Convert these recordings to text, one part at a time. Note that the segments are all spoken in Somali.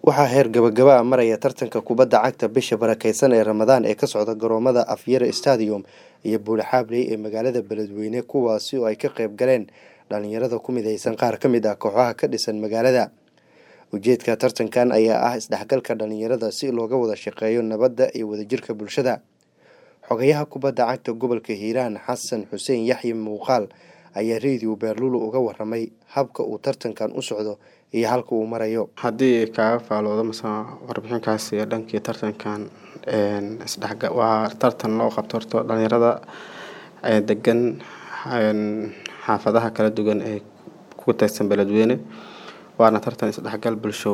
Waxaa heer gabagaba ah maraya tartanka kubadda cagta bisha barakeysan ee Ramadaan ee ka socda garoomada Afyere Stadium iyo Buulaxaabley ee magaalada Beledweyne kuwaasi oo ay ka qayb galeen dhalinyarada ku mideysan qaar ka mid ah kooxaha ka dhisan magaalada. Ujeedka tartankan ayaa ah isdhexgalka dhalinyarada si looga wada shaqeeyo nabadda iyo wadajirka bulshada. Xogayaha kubadda cagta gobolka Hiiraan Xasan Xuseen Yaxye Muuqaal ayaa Radio Beerlulo uga warramay habka uu tartankan u socdo iyo halka uu marayo. haddii kaaga faaloodo warbixinkaas iyo dhankii tartankan waa tartan loo qabto horta dhalinyarada degan xaafadaha kala duwan ee ku tirsan Beledweyne, waana tartan isdhexgal bulsho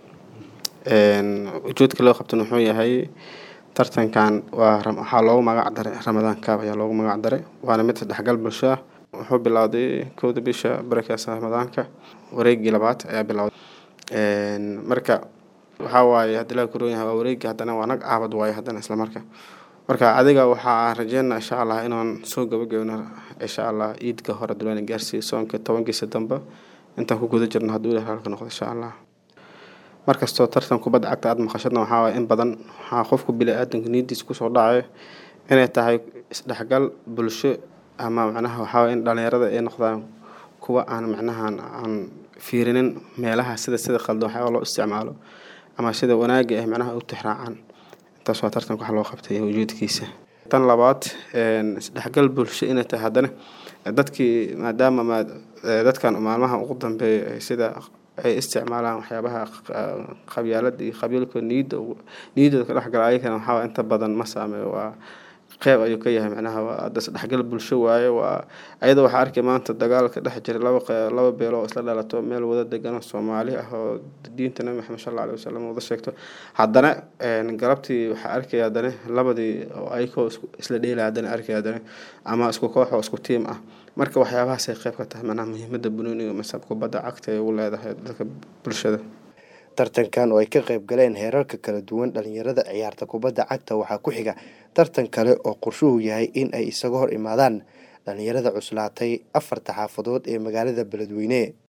ujeedka loo qabto wuxuu yahay tartankan waxaa loogu magac daray Ramadan Cup ayaa loogu magac daray, waana mid isdhexgal bulsho ah. Wuxuu bilowday 1 bisha barakeysan Ramadaanka, wareegii labaad ayaa bilowday. Marka waxaa waaye hadii la koron yahay wareegii haddana waa nag caabad waaye haddana isla marka adiga waxaa rajeynaa insha Allah inaan soo gabagabno insha Allah iidka hore dulaan gaarsiiyo soonka 10 December intaan ku guda jirno haddii Ilaahay halka noqdo insha Allah. Markastoo tartan kubadda cagta aad maqashadna waxaa waaye in badan waxaa qofku bini'aadanka niyadiisa ku soo dhacay inay tahay isdhexgal bulsho ama macnaha waxaa in dhalinyarada ay noqdaan kuwa aan macnaha aan fiirinin meelaha sida qaldan waxa loo isticmaalo ama sida wanaaga ah macnaha u tixraacaan. Taas waa tartanka wax loo qabtay ujeedkiisa. Tan labaad isdhexgal bulsho inay tahay haddana dadkii maadaama dadkan maalmaha ugu dambeeyay sida ay isticmaalaan waxyaabaha qabyaalada iyo qabiilka niyadooda ka dhexgalay ayagana waxaa inta badan ma saameeyo waa qayb ayuu ka yahay macnaha waa isdhexgal bulsho waaye waa ayada waxa arkay maanta dagaalka dhex jiray laba beelo oo isla dhalato meel wada degan Soomaali ah oo diinta Nabi Maxamed sallallahu alayhi wasallam wada sheegto haddana galabtii waxa arkay haddana labadii oo ay ko isla dheelay haddana arkay haddana ama isku koox oo isku team ah. Marka waxyaabahaas ay qayb ka tahay macnaha muhiimadda banooniga mas'ab kubadda cagta ee uu leedahay dadka bulshada. Tartankan oo ay ka qayb galeen heerarka kala duwan dhalinyarada ciyaarta kubadda cagta waxaa ku xiga tartan kale oo qorshuhu yahay in ay isaga hor imaadaan dhalinyarada cuslaatay 4 xaafadood ee magaalada Beledweyne.